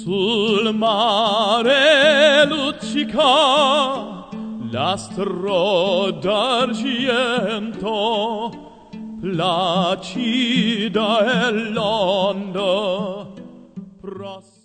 Sul mare luccica l'astro d'argento, placida è l'onda.